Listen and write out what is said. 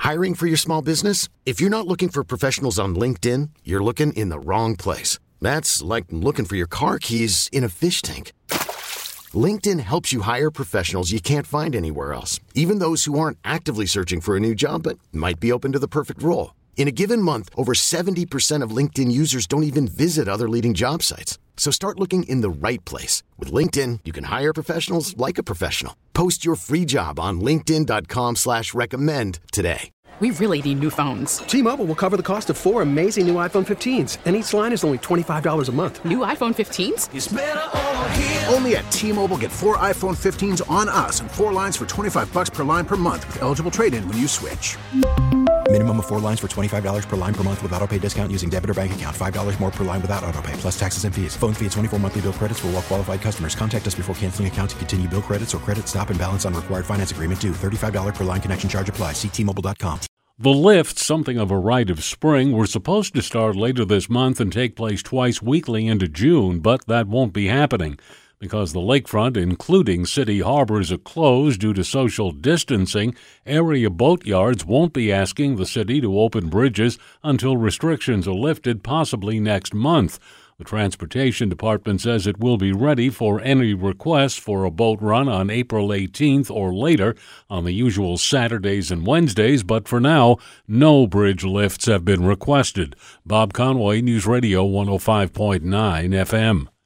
Hiring for your small business? If you're not looking for professionals on LinkedIn, you're looking in the wrong place. That's like looking for your car keys in a fish tank. LinkedIn helps you hire professionals you can't find anywhere else, even those who aren't actively searching for a new job but might be open to the perfect role. In a given month, over 70% of LinkedIn users don't even visit other leading job sites. So start looking in the right place. With LinkedIn, you can hire professionals like a professional. Post your free job on linkedin.com/recommend today. We really need new phones. T-Mobile will cover the cost of 4 amazing new iPhone 15s, and each line is only $25 a month. New iPhone 15s? It's better over here. Only at T-Mobile, get 4 iPhone 15s on us and 4 lines for $25 per line per month with eligible trade-in when you switch. Minimum of 4 lines for $25 per line per month with autopay discount using debit or bank account. $5 more per line without autopay, plus taxes and fees. Phone fee at 24 monthly bill credits for well-qualified customers. Contact us before canceling account to continue bill credits or credit stop and balance on required finance agreement due. $35 per line connection charge applies. See T-Mobile.com. The lifts, something of a rite of spring, were supposed to start later this month and take place twice weekly into June, but that won't be happening because the lakefront, including city harbors, are closed due to social distancing. Area boatyards won't be asking the city to open bridges until restrictions are lifted, possibly next month. The Transportation Department says it will be ready for any requests for a boat run on April 18th or later on the usual Saturdays and Wednesdays, but for now, no bridge lifts have been requested. Bob Conway, News Radio 105.9 FM.